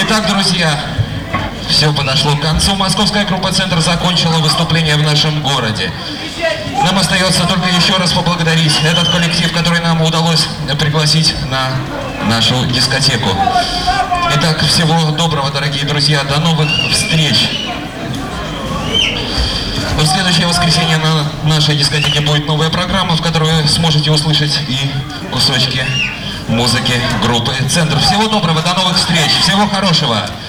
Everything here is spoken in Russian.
Итак, друзья, все подошло к концу. Московская группа «Центр» закончила выступление в нашем городе. Нам остается только еще раз поблагодарить этот коллектив, который нам удалось пригласить на нашу дискотеку. Итак, всего доброго, дорогие друзья, до новых встреч. В следующее воскресенье на нашей дискотеке будет новая программа, в которой вы сможете услышать и кусочки музыки группы «Центр». Всего доброго, до новых встреч, всего хорошего.